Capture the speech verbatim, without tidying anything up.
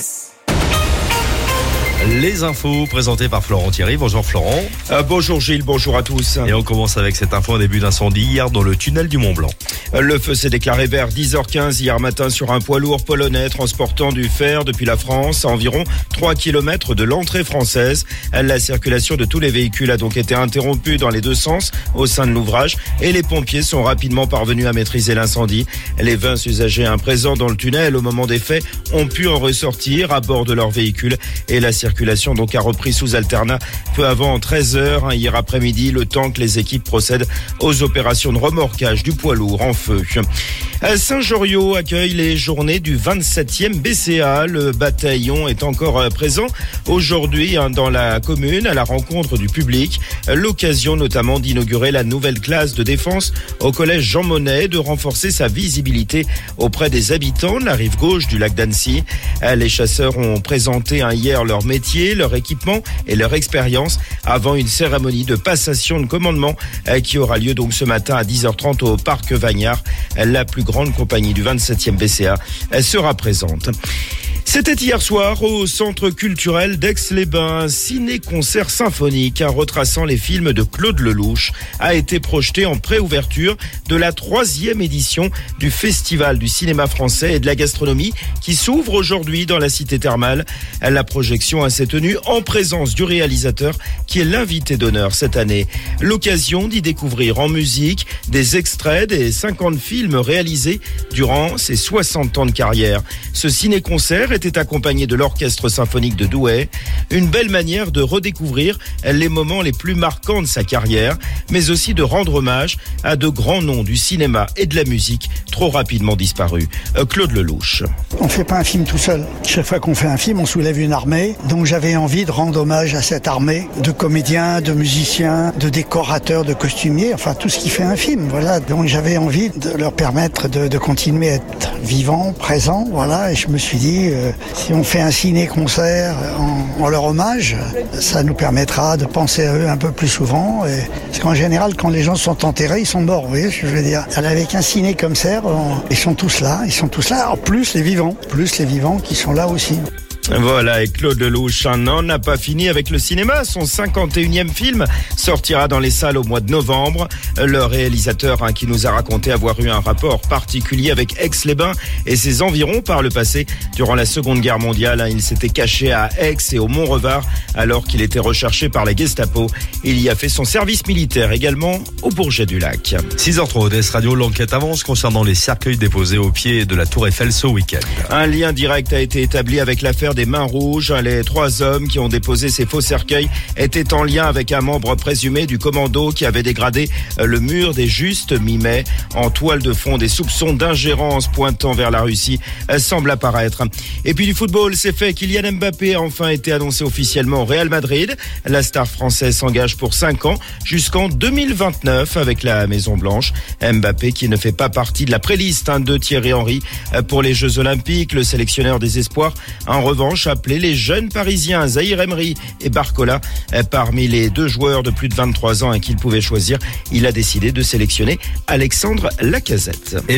Express. Les infos présentées par Florent Thierry. Bonjour Florent. Euh, bonjour Gilles, bonjour à tous. Et on commence avec cette info en début d'incendie hier dans le tunnel du Mont Blanc. Le feu s'est déclaré vers dix heures quinze hier matin sur un poids lourd polonais transportant du fer depuis la France à environ trois kilomètres de l'entrée française. La circulation de tous les véhicules a donc été interrompue dans les deux sens au sein de l'ouvrage et les pompiers sont rapidement parvenus à maîtriser l'incendie. Les vingt usagers présents dans le tunnel au moment des faits ont pu en ressortir à bord de leur véhicule et la circulation Circulation donc a repris sous alternat peu avant treize heures hein, hier après-midi, le temps que les équipes procèdent aux opérations de remorquage du poids lourd en feu. Saint-Joriot accueille les journées du vingt-septième B C A. Le bataillon est encore présent aujourd'hui hein, dans la commune à la rencontre du public. L'occasion notamment d'inaugurer la nouvelle classe de défense au collège Jean Monnet, de renforcer sa visibilité auprès des habitants de la rive gauche du lac d'Annecy. Les chasseurs ont présenté hein, hier leur métier, leur équipement et leur expérience avant une cérémonie de passation de commandement qui aura lieu donc ce matin à dix heures trente au parc Vagnard. La plus grande compagnie du vingt-septième B C A sera présente. C'était hier soir au Centre culturel d'Aix-les-Bains. Un ciné-concert symphonique hein, retraçant les films de Claude Lelouch a été projeté en pré-ouverture de la troisième édition du Festival du cinéma français et de la gastronomie qui s'ouvre aujourd'hui dans la cité thermale. La projection s'est tenue en présence du réalisateur qui est l'invité d'honneur cette année. L'occasion d'y découvrir en musique des extraits des cinquante films réalisés durant ses soixante ans de carrière. Ce ciné-concert était accompagné de l'Orchestre symphonique de Douai. Une belle manière de redécouvrir les moments les plus marquants de sa carrière, mais aussi de rendre hommage à de grands noms du cinéma et de la musique trop rapidement disparus. Claude Lelouch. On ne fait pas un film tout seul. Chaque fois qu'on fait un film, on soulève une armée. Donc j'avais envie de rendre hommage à cette armée de comédiens, de musiciens, de décorateurs, de costumiers, enfin tout ce qui fait un film. Voilà. Donc j'avais envie de leur permettre de, de continuer à être vivants, présents. Voilà. Et je me suis dit, euh, si on fait un ciné-concert en, en leur hommage, ça nous permettra de penser à eux un peu plus souvent. Et, parce qu'en général, quand les gens sont enterrés, ils sont morts. Vous voyez ce que je veux dire? Avec un ciné-concert, on, ils sont tous là. Ils sont tous là. En plus les vivants, plus les vivants qui sont là aussi. Voilà, et Claude Lelouch n'en a pas fini avec le cinéma. Son cinquante et unième film sortira dans les salles au mois de novembre. Le réalisateur hein, qui nous a raconté avoir eu un rapport particulier avec Aix-les-Bains et ses environs par le passé. Durant la Seconde Guerre mondiale, hein, il s'était caché à Aix et au Mont-Revard alors qu'il était recherché par la Gestapo. Il y a fait son service militaire également au Bourget-du-Lac. six heures trois, O D S Radio, l'enquête avance concernant les cercueils déposés au pied de la Tour Eiffel ce week-end. Un lien direct a été établi avec l'affaire des Mains Rouges. Les trois hommes qui ont déposé ces faux cercueils étaient en lien avec un membre présumé du commando qui avait dégradé le mur des Justes mi-mai. En toile de fond, des soupçons d'ingérence pointant vers la Russie semblent apparaître. Et puis du football, c'est fait. Kylian Mbappé a enfin été annoncé officiellement au Real Madrid. La star française s'engage pour cinq ans jusqu'en deux mille vingt-neuf avec la Maison Blanche. Mbappé qui ne fait pas partie de la préliste hein, de Thierry Henry pour les Jeux Olympiques. Le sélectionneur des espoirs, en revanche, appelé les jeunes Parisiens Zahir Emery et Barcola. Parmi les deux joueurs de plus de vingt-trois ans qu'il pouvait choisir, il a décidé de sélectionner Alexandre Lacazette. Et